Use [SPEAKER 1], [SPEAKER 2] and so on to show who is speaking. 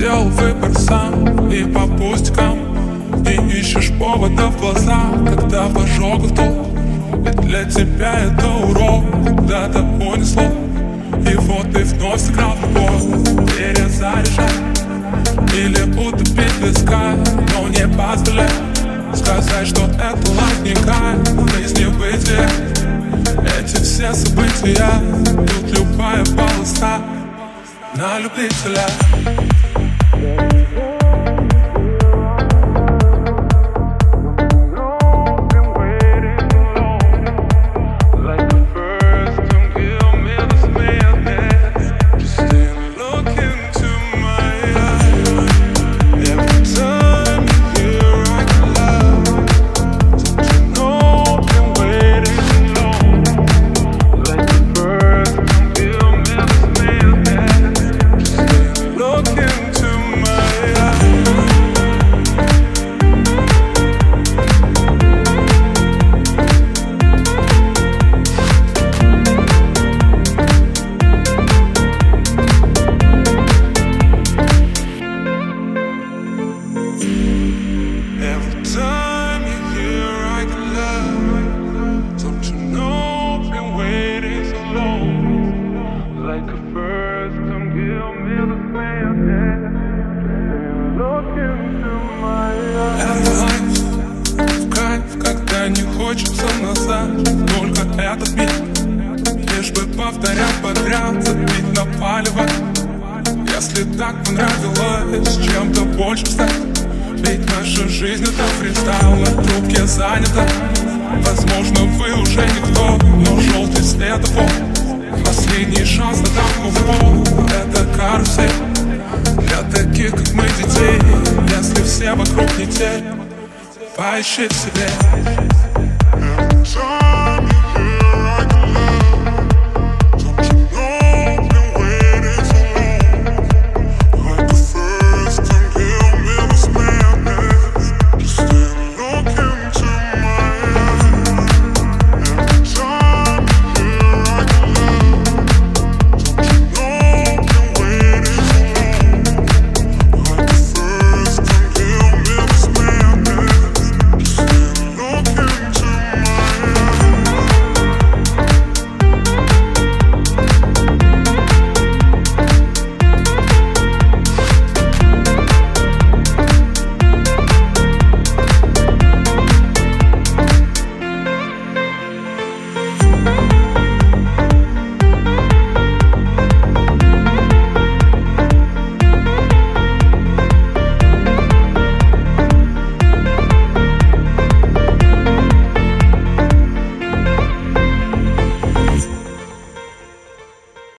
[SPEAKER 1] сделал выбор сам, и по пустякам не ищешь повода в глаза, когда в ожогу вдох. Ведь для тебя это урок, когда-то понесло, и вот ты вновь сыграл в любовь. Перезаряжай или утопить виска, но не позволяй сказать, что это лайфника в жизни бытия. Эти все события, тут любая полоса на любителя. Не хочется назад, только этот миг, лишь бы повторять подряд, забить на палево. Если так понравилось чем-то больше стать, ведь наша жизнь это фристайл, на трубке занята. Возможно, вы уже никто, но желтый светофор, последний шанс на танк. Это карусель для таких, как мы, детей. Если все вокруг не те, поищи в себе.